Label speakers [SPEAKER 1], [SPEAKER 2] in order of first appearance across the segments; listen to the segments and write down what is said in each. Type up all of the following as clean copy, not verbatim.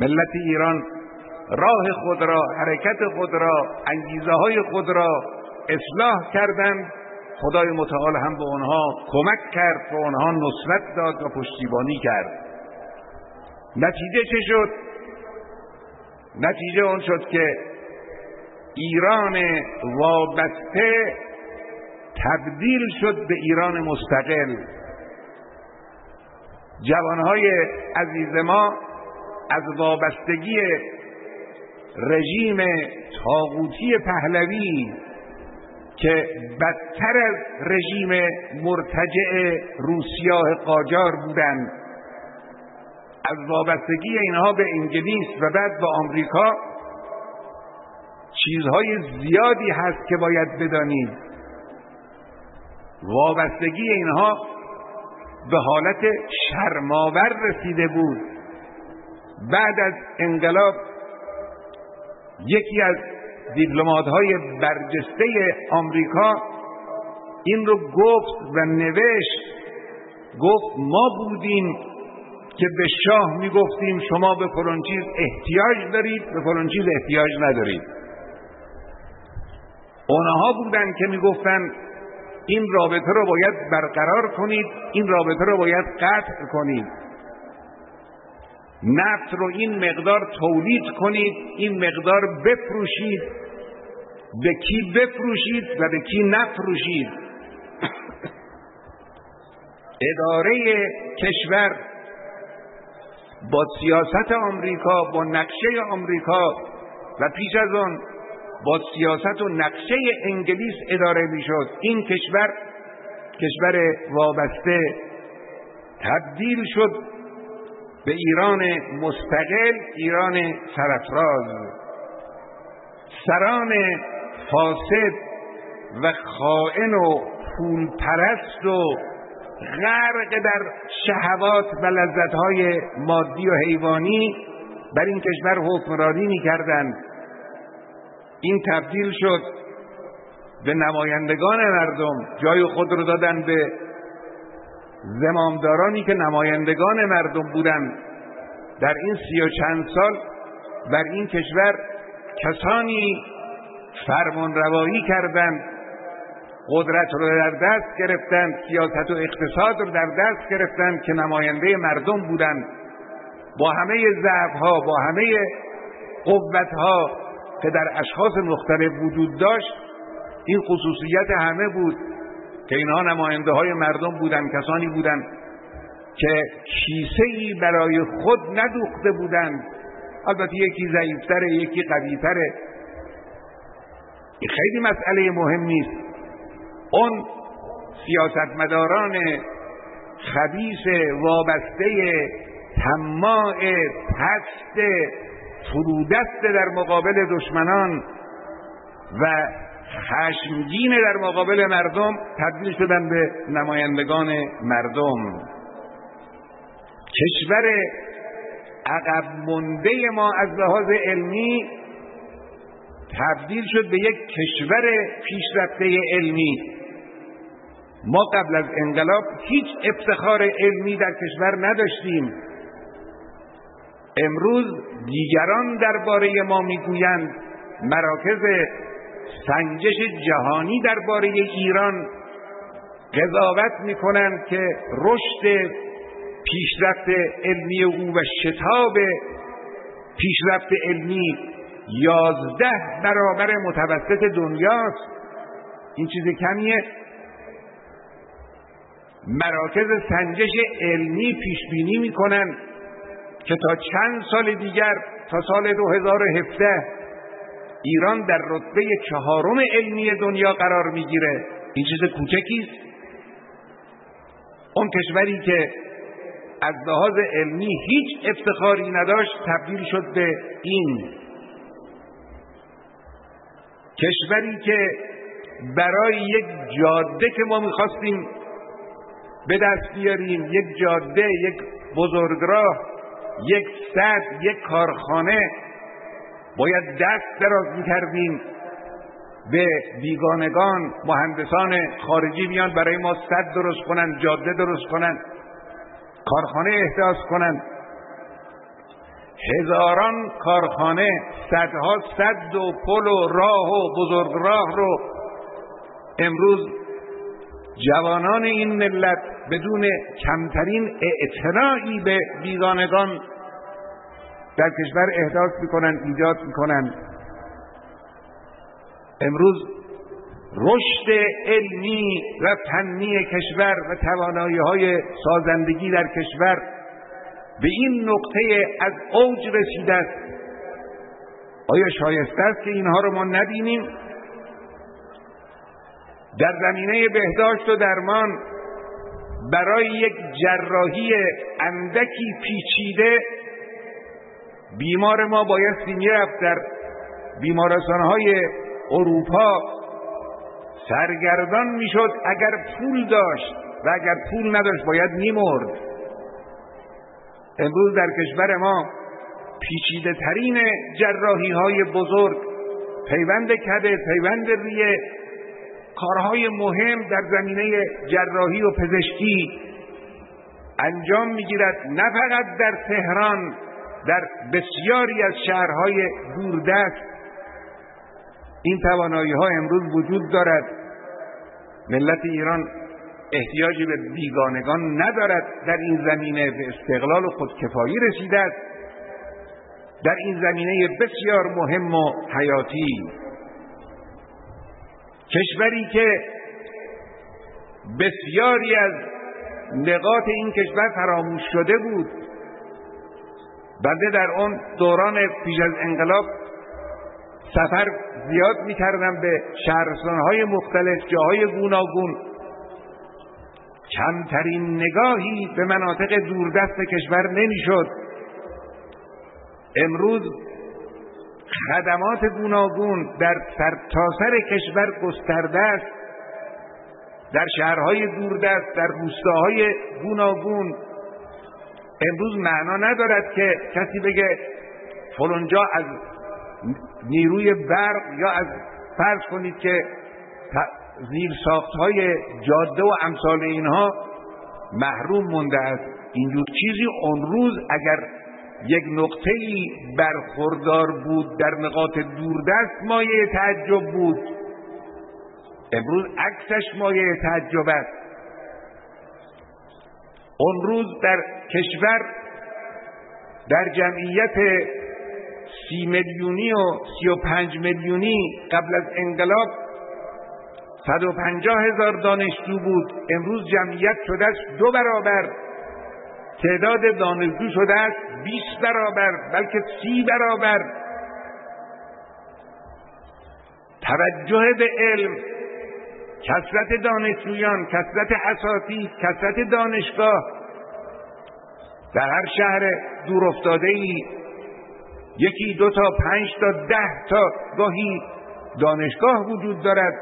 [SPEAKER 1] ملت ایران راه خود را، حرکت خود را، انگیزه های خود را اصلاح کردند. خدای متعال هم به آنها کمک کرد، به آنها نصرت داد و پشتیبانی کرد. نتیجه چه شد؟ نتیجه اون شد که ایران وابسته تبدیل شد به ایران مستقل. جوانهای عزیز ما از وابستگی رژیم طاغوتی پهلوی که بدتر از رژیم مرتجع روسیاه قاجار بودند، از وابستگی اینها به انگلیس و بعد به آمریکا چیزهای زیادی هست که باید بدانید. وابستگی اینها به حالت شرم‌آور رسیده بود. بعد از انقلاب یکی از دیپلمات‌های برجسته آمریکا این رو گفت و نوشت، گفت ما بودیم که به شاه میگفتیم شما به فلان چیز احتیاج دارید، به فلان چیز احتیاج ندارید. اونها بودن که میگفتن این رابطه رو باید برقرار کنید، این رابطه رو باید قطع کنید، نفت رو این مقدار تولید کنید، این مقدار بفروشید، به کی بفروشید و به کی نفروشید. اداره کشور با سیاست آمریکا، با نقشه آمریکا و پیش از آن با سیاست و نقشه انگلیس اداره میشد. این کشور وابسته تبدیل شد به ایران مستقل، ایران سرافراز. سران فاسد و خائن و پول پرست و غرق در شهوات و لذت‌های مادی و حیوانی بر این کشور حکمرانی می‌کردند. این تبدیل شد به نمایندگان مردم، جای خود رو دادن به زمامدارانی که نمایندگان مردم بودند. در این 30 و چند سال بر این کشور کسانی فرمانروایی کردند، قدرت رو در دست گرفتند، سیاست و اقتصاد رو در دست گرفتند که نماینده مردم بودند. با همه ضعف‌ها، با همه قوت‌ها که در اشخاص مختلف وجود داشت، این خصوصیت همه بود که اینها نماینده های مردم بودند، کسانی بودند که کیسه‌ای برای خود ندوخته بودند. البته یکی ضعیف‌تره، یکی قوی‌تره، این خیلی مسئله مهمی است. اون سیاستمداران خبیث وابسته طماع پست فرودست در مقابل دشمنان و خشمگین در مقابل مردم تبدیل شدن به نمایندگان مردم. کشور عقب مانده ما از لحاظ علمی تبدیل شد به یک کشور پیشرفته علمی. ما قبل از انقلاب هیچ افتخار علمی در کشور نداشتیم. امروز دیگران درباره ما میگویند، مراکز سنجش جهانی درباره ایران قضاوت میکنند که رشد پیشرفت علمی او و شتاب پیشرفت علمی 11 برابر متوسط دنیاست. این چیز کمیه. مراکز سنجش علمی پیش بینی میکنند که تا چند سال دیگر، تا سال 2017 ایران در رتبه 4 علمی دنیا قرار میگیره. این چیز کوچکی است. اون کشوری که از لحاظ علمی هیچ افتخاری نداشت تبدیل شد به این. کشوری که برای یک جاده که ما میخواستیم به دست بیاریم، یک جاده، یک بزرگراه، یک سد، یک کارخانه، باید دست دراز میکردیم به بیگانگان، مهندسان خارجی بیان برای ما سد درست کنن، جاده درست کنن، کارخانه احداث کنن. هزاران کارخانه، صدها سد و پل و راه و بزرگراه رو امروز جوانان این ملت بدون کمترین اعتنایی به بیگانگان در کشور احداث میکنن، ایجاد میکنن. امروز رشد علمی و فنی کشور و توانایی‌های سازندگی در کشور به این نقطه از اوج رسیده است. آیا شایسته است که اینها رو ما نبینیم؟ در زمینه بهداشت و درمان برای یک جراحی اندکی پیچیده بیمار ما بایستی میرفت در بیمارستان‌های اروپا سرگردان میشد اگر پول داشت و اگر پول نداشت باید میمرد. امروز در کشور ما پیچیده ترین جراحی های بزرگ، پیوند کبد، پیوند ریه، کارهای مهم در زمینه جراحی و پزشکی انجام میگیرد، نه فقط در تهران، در بسیاری از شهرهای دوردست این توانایی ها امروز وجود دارد. ملت ایران احتیاجی به بیگانگان ندارد، در این زمینه به استقلال و خودکفایی رسیده است، در این زمینه بسیار مهم و حیاتی. کشوری که بسیاری از نقاط این کشور فراموش شده بود. بنده در اون دوران پیش از انقلاب سفر زیاد می‌کردم به شهرستان‌های مختلف، جاهای گوناگون. کمترین نگاهی به مناطق دوردست کشور نمی‌شد. امروز خدمات گوناگون در سرتاسر کشور گسترده است. در شهرهای دوردست، در روستاهای گوناگون. امروز معنا ندارد که کسی بگه فلانجا از نیروی برق یا از فرض کنید که زیر ساختهای جاده و امثال اینها محروم مونده است. اینجور چیزی اون روز اگر یک نقطه‌ای برخوردار بود در نقاط دوردست مایه تعجب بود، امروز عکسش مایه تعجب است. اون روز در کشور در جمعیت 30 میلیونی و 35 میلیونی قبل از انقلاب 150,000 دانشجو بود. امروز جمعیت شده است 2 برابر، تعداد دانشجو شده است 20 برابر، بلکه 30 برابر. توجه به علم، کثرت دانشجویان، کثرت اساتید، کثرت دانشگاه. در هر شهر دورافتاده‌ای 1 2 تا 5 تا 10 تا گاهی دانشگاه وجود دارد.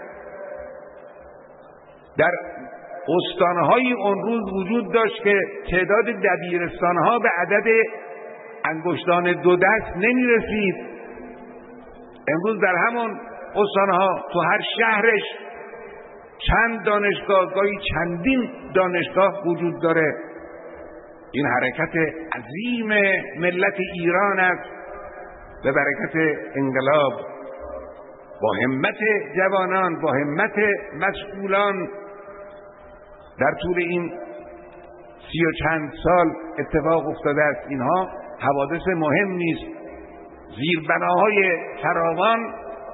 [SPEAKER 1] در استانهای اون روز وجود داشت که تعداد دبیرستانها به عدد انگشتان 2 دست نمی رسید. امروز در همون استانها تو هر شهرش چند دانشگاه، گاهی چندین دانشگاه وجود داره. این حرکت عظیم ملت ایران است به برکت انقلاب. با همت جوانان، با همت مسئولان در طول این 30 و چند سال اتفاق افتاده است. اینها حوادث مهم نیست. زیربناهای فراوان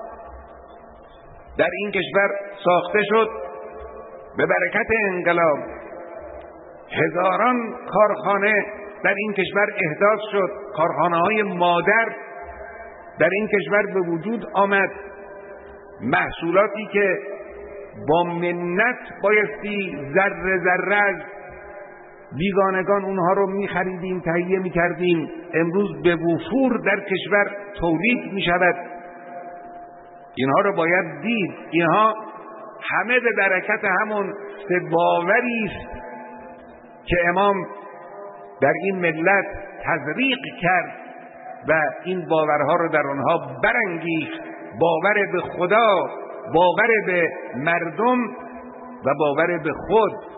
[SPEAKER 1] در این کشور ساخته شد به برکت انقلاب. هزاران کارخانه در این کشور احداث شد. کارخانه‌های مادر در این کشور به وجود آمد. محصولاتی که با منت بایستی ذره ذره از بیگانگان اونها رو می‌خریدیم، تهیه می‌کردیم، امروز به وفور در کشور تولید می‌شود. اینها رو باید دید. اینها همه به برکت همون سه باوری است که امام در این ملت تزریق کرد و این باورها رو در آنها برانگیخت. باور به خدا، باور به مردم و باور به خود.